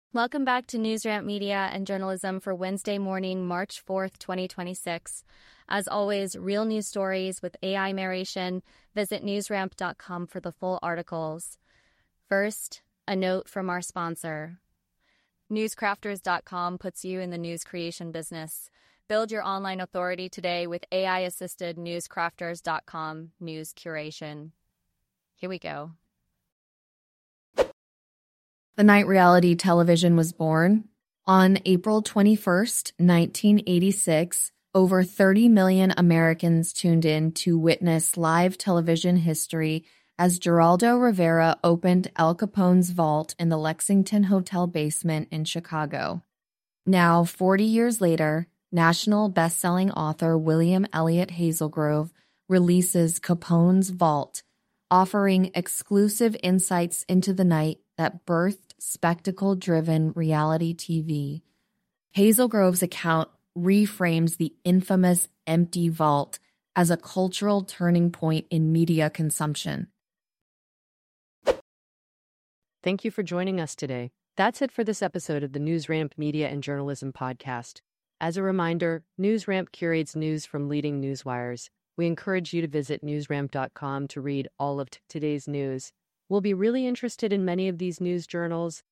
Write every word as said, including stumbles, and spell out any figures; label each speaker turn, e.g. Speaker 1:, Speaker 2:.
Speaker 1: Welcome back to NewsRamp Media and Journalism for Wednesday morning, March fourth, twenty twenty-six. As always, real news stories with A I narration. Visit newsramp dot com for the full articles. First, a note from our sponsor. newscrafters dot com puts you in the news creation business. Build your online authority today with A I-assisted newscrafters dot com news curation. Here we go.
Speaker 2: The night reality television was born. On April twenty-first, nineteen eighty-six, over thirty million Americans tuned in to witness live television history as Geraldo Rivera opened Al Capone's vault in the Lexington Hotel basement in Chicago. Now, forty years later, national best-selling author William Elliott Hazelgrove releases Capone's Vault, offering exclusive insights into the night that birthed spectacle-driven reality T V. Hazelgrove's account reframes the infamous empty vault as a cultural turning point in media consumption.
Speaker 3: Thank you for joining us today. That's it for this episode of the NewsRamp Media and Journalism podcast. As a reminder, NewsRamp curates news from leading newswires. We encourage you to visit newsramp dot com to read all of t- today's news. We'll be really interested in many of these news journals,